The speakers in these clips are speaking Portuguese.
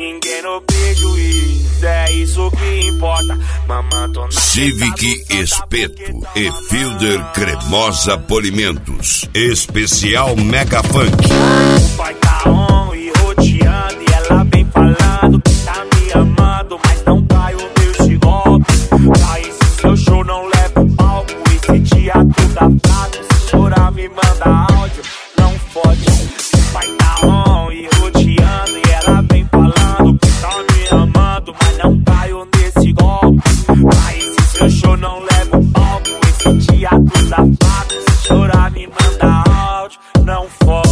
ninguém no prejuízo, é isso que importa. Mamando Civic Espeto e Fielder Cremosa Polimentos. Especial Mega Funk. O pai tá on e rodeando, e ela vem falando que tá me amando, mas não cai o meu golpe. Pra esse seu show não leva o palco, esse dia tudo apagado. Se chorar me manda áudio, não fode. O pai tá on e rodeando, e ela vem falando que tá me amando, mas não caio nesse golpe. Pra esse seu show não leva o palco, esse dia tudo apagado. Se chorar me manda áudio, não fode.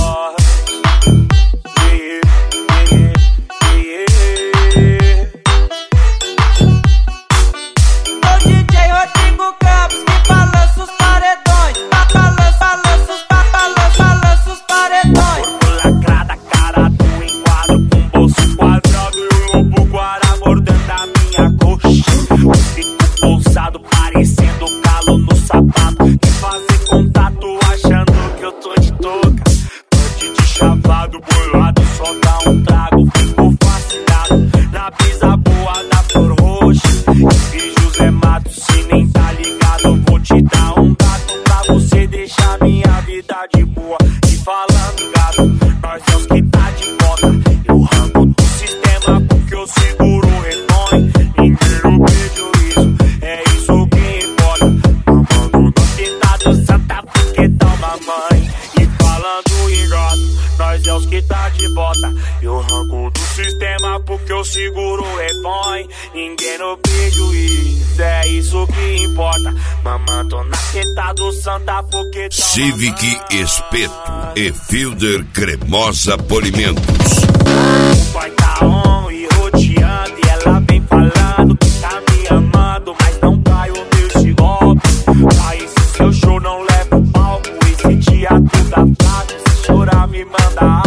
Parecendo calo no sapato, quer fazer contato achando que eu tô de touca. Tô de chavado, bolado, só dá um trago. Ficou fascinado na brisa boa da flor roxa. E José Matos, se nem tá ligado, vou te dar um gato pra você deixar minha vida de boa. E falando gato, nós é os que tá de bota. Eu rango do sistema porque eu seguro o repõe. Ninguém no prejuízo, é isso que importa. Mamando no ditado Santa porque toma mãe. E falando em gato, nós é os que tá de bota. Eu arranco do sistema porque eu seguro o repõe. Ninguém no prejuízo, é isso que importa. Mamando na teta do Santa porque toma Civic Espeto e Fielder Cremosa Polimentos. O pai tá on e rodeando, e ela vem falando que tá me amando, mas não cai o meu golpe. Pra esse seu show não leva o palco, esse dia tudo apagado. Se chorar me manda